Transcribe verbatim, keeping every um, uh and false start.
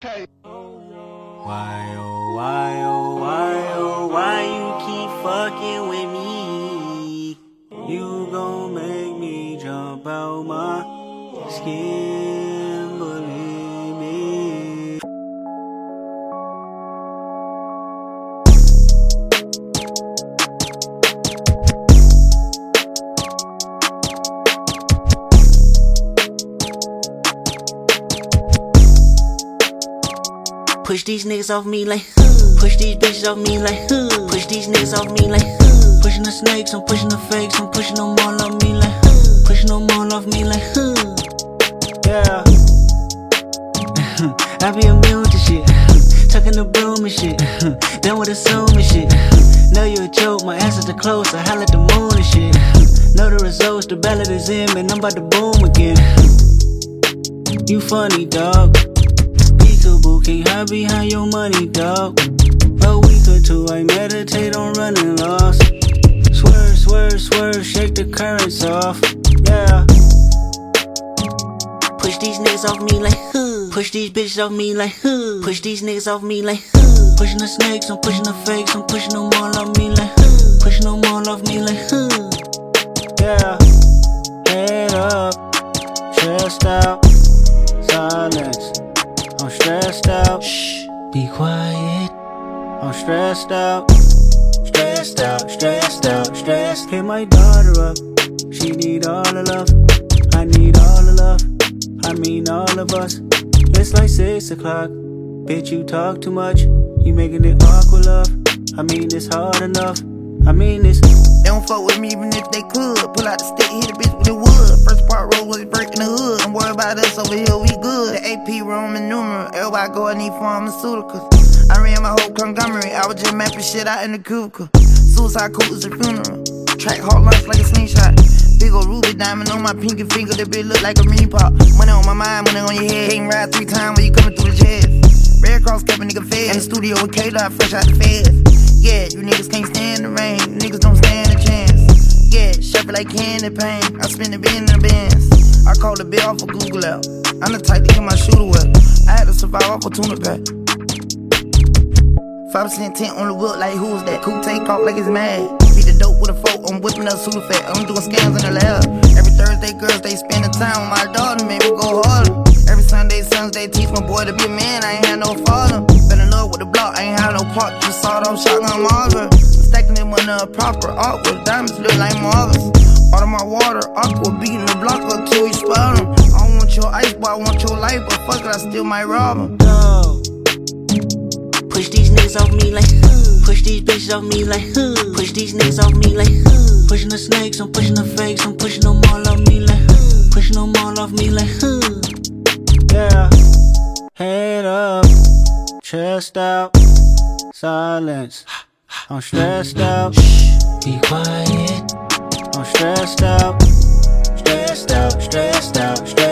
Hey. Why, oh, why, oh, why, oh, why you keep fucking with me? You gon' make me jump out my skin, believe me. Push these niggas off me like huh. Push these bitches off me like huh. Push these niggas off me like huh. Pushing the snakes, I'm pushing the fakes, I'm pushing them all off me like huh. Pushing them all off me like huh. Yeah. I be immune to shit. Tucking the broom and shit. Done with assuming shit. Know you a joke, my answers are close. I holla at the moon and shit. Know the results, the ballot is in, man. I'm about to boom again. You funny, dog. Can't hide behind your money, dog. A week or two, I meditate on running lost. Swerve, swerve, swerve, shake the currents off. Yeah. Push these niggas off me like huh. Push these bitches off me like huh. Push these niggas off me like huh. Pushing the snakes, I'm pushing the fakes, I'm pushing them all off me like huh. Pushing them all off me like huh. Yeah. Head up, chest out, silence. I'm stressed out, shh, be quiet. I'm stressed out, stressed out, stressed out, stressed. Hit my daughter up, she need all the love. I need all the love, I mean all of us. It's like six o'clock, bitch you talk too much. You making it awkward, love. I mean it's hard enough, I mean it's. They don't fuck with me even if they could. Pull out the stick, hit a bitch with the wood. First part roll was breaking the hood. Don't worry about us over here, we good. The A P Roman numeral, everybody go, I need pharmaceuticals. I ran my whole conglomerate, I was just mapping shit out in the cubicle. Suicide coat is a funeral. Track hard lunch like a slingshot. Big ol' ruby diamond on my pinky finger, that bitch look like a ring pop. Money on my mind, money on your head. Can't ride three times when you coming through the jazz. Red Cross kept a nigga fed. In the studio with K-Dot, fresh out the feds. Yeah, you niggas can't stand the rain. Niggas don't stand a chance. Yeah, sharp like candy paint. I spend the bin in the bins. I call the bill off of Google out. I'm the type to get my shooter wet. I had to survive off a tuna pack. five percent tint on the whip, like who's that? Cool take off like it's mad. Beat the dope with a fork, I'm whipping up super fat. I'm doing scams in the lab. Every Thursday, girls, they spend the time with my daughter, make me go harder. Every Sunday, Sunday, teach my boy to be a man, I ain't had no father. Been in love with the block, I ain't had no part, just sawed off shotgun Marvin. Stacking them on the proper awkward, diamonds look like Marvins. Out of my water, aqua, beating the block up till you spot them. I don't want your ice, boy, I want your life, but fuck it, I still might rob them. No. Push these niggas off me like huh. Push these bitches off me like huh. Push these niggas off me like huh. Pushing the snakes, I'm pushing the fakes, I'm pushing them all off me like huh. Pushing them all off me like huh. Yeah. Head up, chest out, silence. I'm stressed out, shh, be quiet. I'm stressed out, stressed out, stressed out, stressed out.